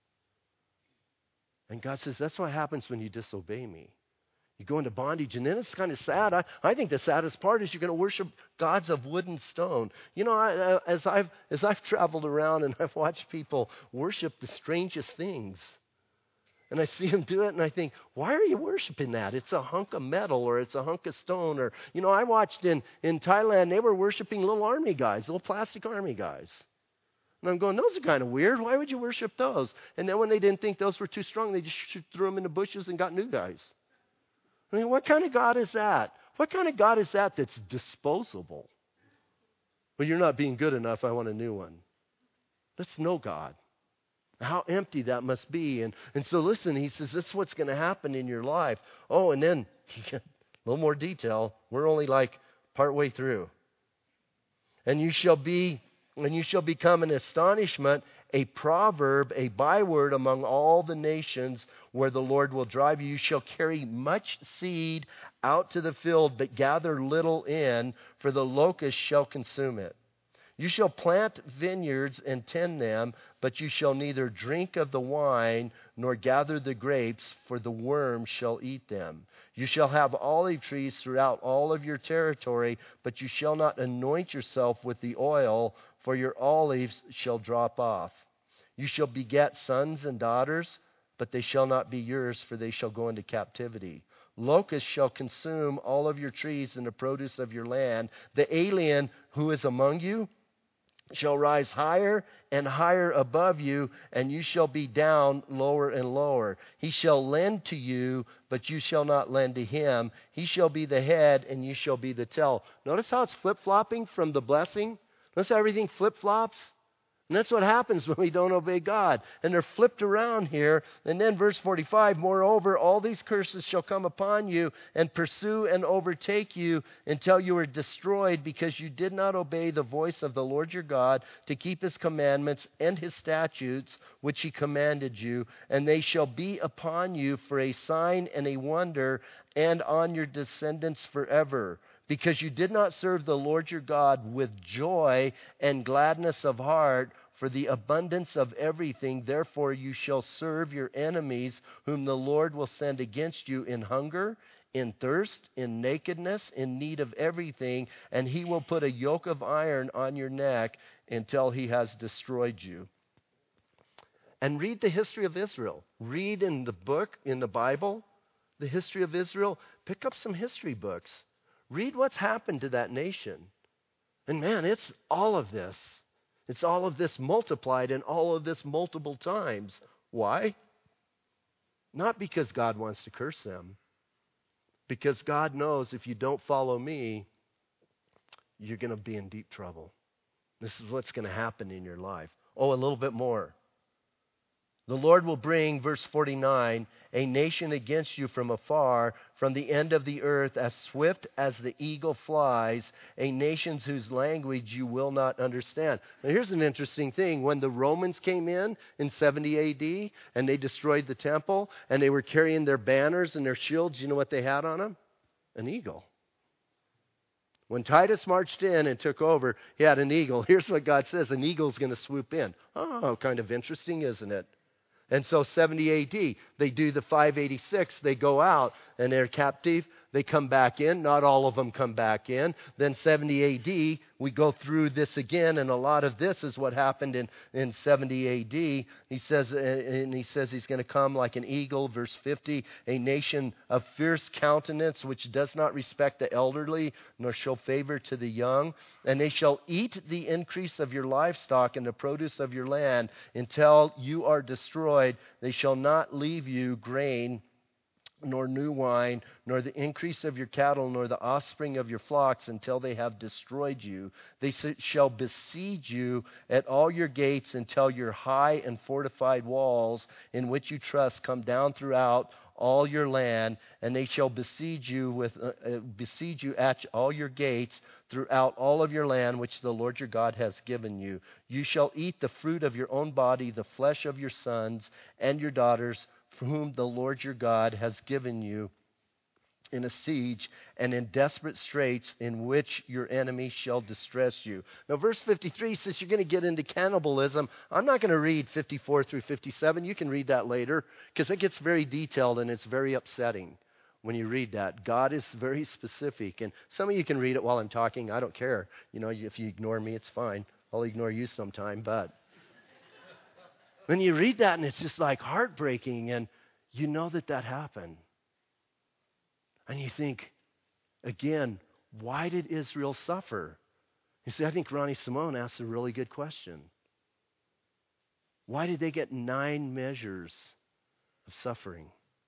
And God says, that's what happens when you disobey me. You go into bondage, and then it's kind of sad. I, I think the saddest part is you're going to worship gods of wood and stone. You know, I, as I've as I've traveled around and I've watched people worship the strangest things, and I see them do it, and I think, why are you worshiping that? It's a hunk of metal, or it's a hunk of stone. Or, you know, I watched in, in Thailand, they were worshiping little army guys, little plastic army guys. And I'm going, those are kind of weird. Why would you worship those? And then when they didn't think those were too strong, they just threw them in the bushes and got new guys. I mean, what kind of God is that? What kind of God is that that's disposable? Well, you're not being good enough. I want a new one. That's no God. How empty that must be. And, and so listen, he says, this is what's going to happen in your life. Oh, and then a little more detail. We're only like partway through. And you shall be, and you shall become an astonishment, a proverb, a byword among all the nations where the Lord will drive you. You shall carry much seed out to the field, but gather little in, for the locust shall consume it. You shall plant vineyards and tend them, but you shall neither drink of the wine nor gather the grapes, for the worm shall eat them. You shall have olive trees throughout all of your territory, but you shall not anoint yourself with the oil, for your olives shall drop off. You shall beget sons and daughters, but they shall not be yours, for they shall go into captivity. Locusts shall consume all of your trees and the produce of your land. The alien who is among you shall rise higher and higher above you, and you shall be down lower and lower. He shall lend to you, but you shall not lend to him. He shall be the head, and you shall be the tail. Notice how it's flip-flopping from the blessing? Notice how everything flip-flops? And that's what happens when we don't obey God. And they're flipped around here. And then verse forty-five, moreover, all these curses shall come upon you and pursue and overtake you until you are destroyed, because you did not obey the voice of the Lord your God to keep his commandments and his statutes, which he commanded you. And they shall be upon you for a sign and a wonder, and on your descendants forever. Because you did not serve the Lord your God with joy and gladness of heart for the abundance of everything, therefore you shall serve your enemies, whom the Lord will send against you in hunger, in thirst, in nakedness, in need of everything, and he will put a yoke of iron on your neck until he has destroyed you. And read the history of Israel. Read in the book, in the Bible, the history of Israel. Pick up some history books. Read what's happened to that nation. And man, it's all of this. It's all of this multiplied and all of this multiple times. Why? Not because God wants to curse them. Because God knows if you don't follow me, you're going to be in deep trouble. This is what's going to happen in your life. Oh, a little bit more. The Lord will bring, verse forty-nine, a nation against you from afar, from the end of the earth, as swift as the eagle flies, a nation whose language you will not understand. Now here's an interesting thing. When the Romans came in in seventy A D and they destroyed the temple and they were carrying their banners and their shields, you know what they had on them? An eagle. When Titus marched in and took over, he had an eagle. Here's what God says, an eagle's going to swoop in. Oh, kind of interesting, isn't it? And so seventy A D, they do the five eighty-six, they go out and they're captive. They come back in. Not all of them come back in. Then seventy A D, we go through this again, and a lot of this is what happened in, in seventy A D. He says, uh, and he says he's going to come like an eagle, verse fifty, a nation of fierce countenance, which does not respect the elderly, nor show favor to the young. And they shall eat the increase of your livestock and the produce of your land until you are destroyed. They shall not leave you grain, nor new wine, nor the increase of your cattle, nor the offspring of your flocks, until they have destroyed you. They shall besiege you at all your gates until your high and fortified walls, in which you trust, come down throughout all your land, and they shall besiege you with uh, uh, besiege you at all your gates throughout all of your land, which the Lord your God has given you. You shall eat the fruit of your own body, the flesh of your sons and your daughters, for whom the Lord your God has given you in a siege and in desperate straits, in which your enemy shall distress you. Now, verse fifty-three says you're going to get into cannibalism. I'm not going to read fifty-four through fifty-seven. You can read that later, because it gets very detailed and it's very upsetting when you read that. God is very specific. And some of you can read it while I'm talking. I don't care. You know, if you ignore me, it's fine. I'll ignore you sometime, but when you read that, and it's just like heartbreaking, and you know that that happened. And you think, again, why did Israel suffer? You see, I think Ronnie Simone asked a really good question. Why did they get nine measures of suffering?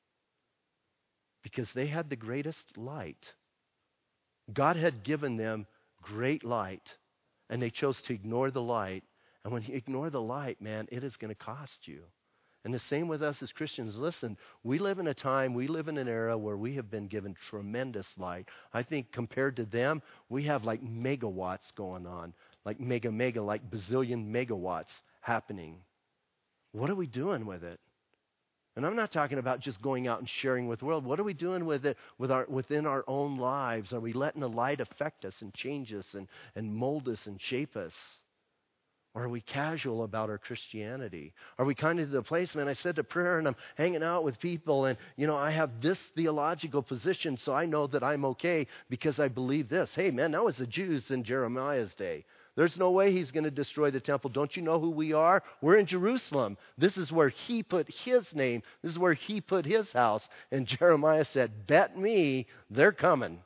Because they had the greatest light. God had given them great light, and they chose to ignore the light. And when you ignore the light, man, it is going to cost you. And the same with us as Christians. Listen, we live in a time, we live in an era where we have been given tremendous light. I think compared to them, we have like megawatts going on, like mega, mega, like bazillion megawatts happening. What are we doing with it? And I'm not talking about just going out and sharing with the world. What are we doing with it with our, within our own lives? Are we letting the light affect us and change us and, and mold us and shape us? Or are we casual about our Christianity? Are we kind of to the place, man, I said to prayer and I'm hanging out with people and, you know, I have this theological position, so I know that I'm okay because I believe this. Hey, man, that was the Jews in Jeremiah's day. There's no way he's going to destroy the temple. Don't you know who we are? We're in Jerusalem. This is where he put his name. This is where he put his house. And Jeremiah said, bet me, they're coming.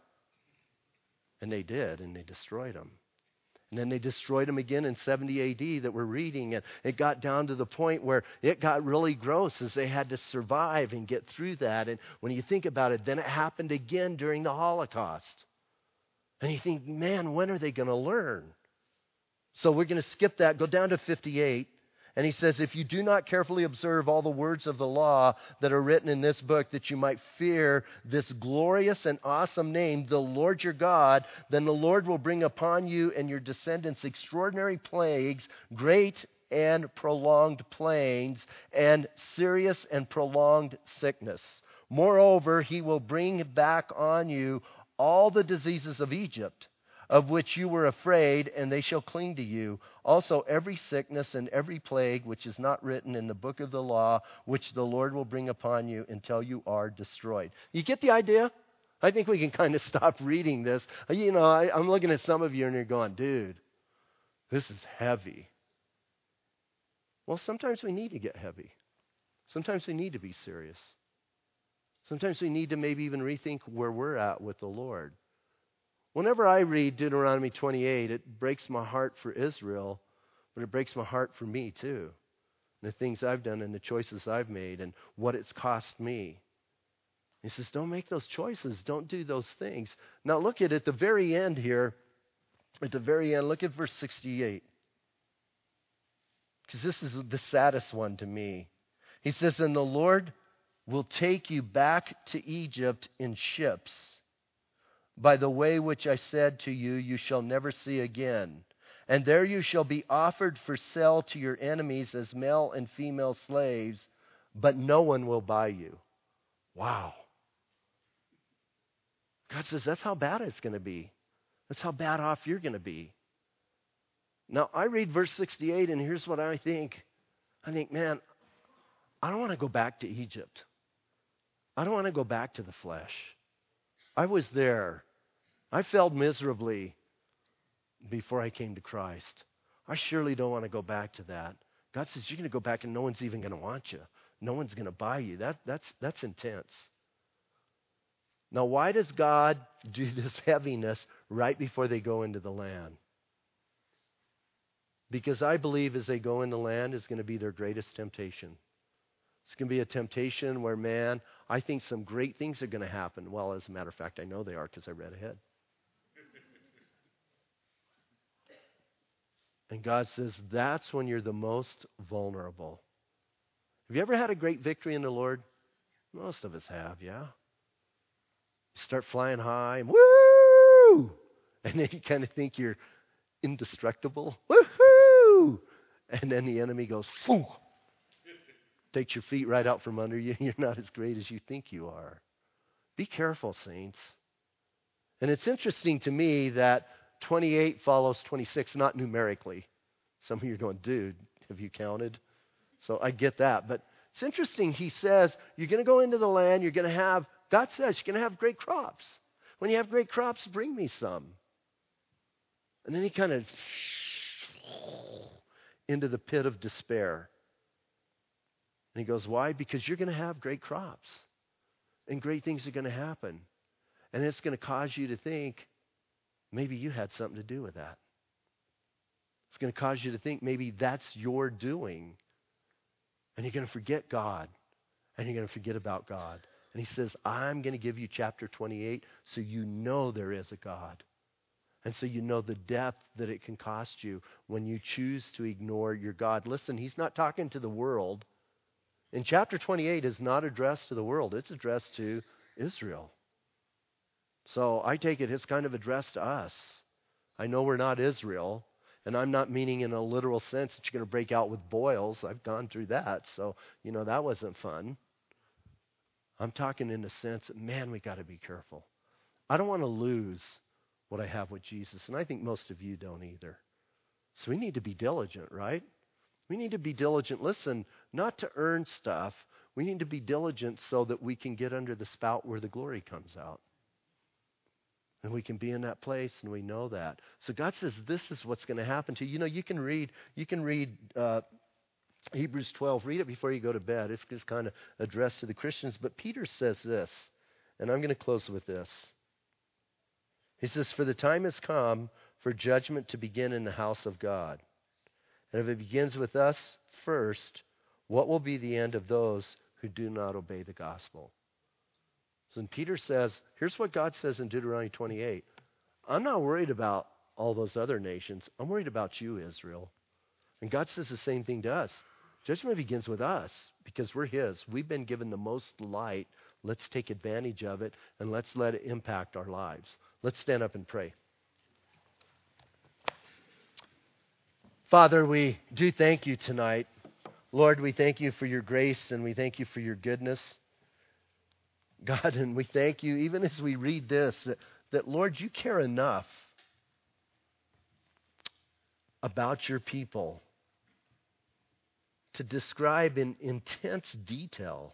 And they did, and they destroyed them. And then they destroyed them again in seventy A D that we're reading. And it got down to the point where it got really gross as they had to survive and get through that. And when you think about it, then it happened again during the Holocaust. And you think, man, when are they going to learn? So we're going to skip that, go down to fifty-eight. And he says, if you do not carefully observe all the words of the law that are written in this book, that you might fear this glorious and awesome name, the Lord your God, then the Lord will bring upon you and your descendants extraordinary plagues, great and prolonged plagues, and serious and prolonged sickness. Moreover, he will bring back on you all the diseases of Egypt, of which you were afraid, and they shall cling to you. Also every sickness and every plague which is not written in the book of the law, which the Lord will bring upon you until you are destroyed. You get the idea? I think we can kind of stop reading this. You know, I, I'm looking at some of you and you're going, dude, this is heavy. Well, sometimes we need to get heavy. Sometimes we need to be serious. Sometimes we need to maybe even rethink where we're at with the Lord. Whenever I read Deuteronomy twenty-eight, it breaks my heart for Israel, but it breaks my heart for me too. And the things I've done and the choices I've made and what it's cost me. He says, don't make those choices. Don't do those things. Now look at at the very end here. At the very end, look at verse sixty-eight. Because this is the saddest one to me. He says, and the Lord will take you back to Egypt in ships, by the way which I said to you, you shall never see again. And there you shall be offered for sale to your enemies as male and female slaves, but no one will buy you. Wow. God says that's how bad it's going to be. That's how bad off you're going to be. Now, I read verse sixty-eight, and here's what I think. I think, man, I don't want to go back to Egypt. I don't want to go back to the flesh. I was there. I failed miserably before I came to Christ. I surely don't want to go back to that. God says, you're going to go back and no one's even going to want you. No one's going to buy you. That, that's, that's intense. Now, why does God do this heaviness right before they go into the land? Because I believe as they go into the land is going to be their greatest temptation. It's going to be a temptation where, man, I think some great things are going to happen. Well, as a matter of fact, I know they are because I read ahead. And God says, that's when you're the most vulnerable. Have you ever had a great victory in the Lord? Most of us have, yeah. You start flying high, and woo! And then you kind of think you're indestructible. Woohoo! And then the enemy goes, foo! Takes your feet right out from under you. You're not as great as you think you are. Be careful, saints. And it's interesting to me that twenty-eight follows twenty-six, not numerically. Some of you are going, dude, have you counted? So I get that. But it's interesting. He says, you're going to go into the land. You're going to have, God says, you're going to have great crops. When you have great crops, bring me some. And then he kind of into the pit of despair. And he goes, why? Because you're going to have great crops. And great things are going to happen. And it's going to cause you to think, maybe you had something to do with that. It's going to cause you to think maybe that's your doing. And you're going to forget God. And you're going to forget about God. And he says, I'm going to give you chapter twenty-eight so you know there is a God. And so you know the depth that it can cost you when you choose to ignore your God. Listen, he's not talking to the world. In chapter twenty-eight is not addressed to the world. It's addressed to Israel. So I take it it's kind of addressed to us. I know we're not Israel, and I'm not meaning in a literal sense that you're going to break out with boils. I've gone through that, so, you know, that wasn't fun. I'm talking in the sense that, man, we got to be careful. I don't want to lose what I have with Jesus, and I think most of you don't either. So we need to be diligent, right? We need to be diligent, listen, not to earn stuff. We need to be diligent so that we can get under the spout where the glory comes out. And we can be in that place, and we know that. So God says this is what's going to happen to you. You know, you can read, you can read uh, Hebrews twelve. Read it before you go to bed. It's just kind of addressed to the Christians. But Peter says this, and I'm going to close with this. He says, for the time has come for judgment to begin in the house of God. And if it begins with us first, what will be the end of those who do not obey the gospel? So and Peter says, here's what God says in Deuteronomy twenty-eight. I'm not worried about all those other nations. I'm worried about you, Israel. And God says the same thing to us. Judgment begins with us because we're his. We've been given the most light. Let's take advantage of it, and let's let it impact our lives. Let's stand up and pray. Father, we do thank you tonight. Lord, we thank you for your grace, and we thank you for your goodness. God, and we thank you, even as we read this, that, that, Lord, you care enough about your people to describe in intense detail,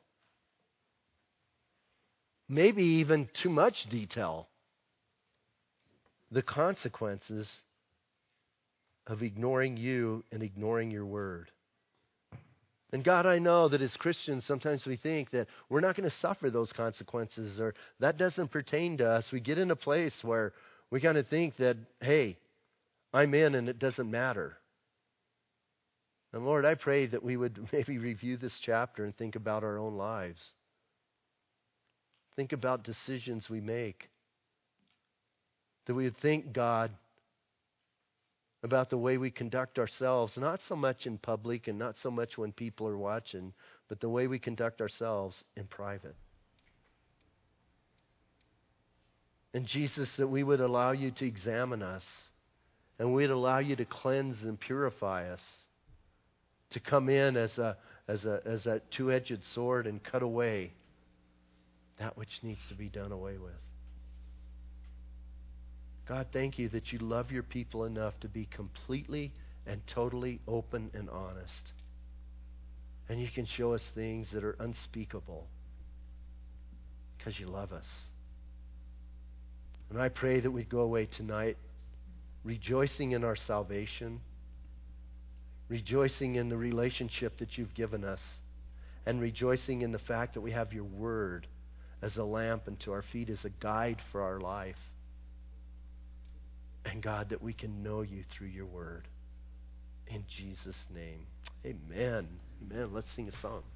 maybe even too much detail, the consequences of ignoring you and ignoring your word. And God, I know that as Christians, sometimes we think that we're not going to suffer those consequences, or that doesn't pertain to us. We get in a place where we kind of think that, hey, I'm in and it doesn't matter. And Lord, I pray that we would maybe review this chapter and think about our own lives. Think about decisions we make. That we would think, God, about the way we conduct ourselves, not so much in public and not so much when people are watching, but the way we conduct ourselves in private. And Jesus, that we would allow you to examine us, and we'd allow you to cleanse and purify us, to come in as a as a as a two-edged sword and cut away that which needs to be done away with. God, thank you that you love your people enough to be completely and totally open and honest. And you can show us things that are unspeakable because you love us. And I pray that we'd go away tonight rejoicing in our salvation, rejoicing in the relationship that you've given us, and rejoicing in the fact that we have your word as a lamp unto our feet, as a guide for our life. And God, that we can know you through your word. In Jesus' name, amen. Amen. Let's sing a song.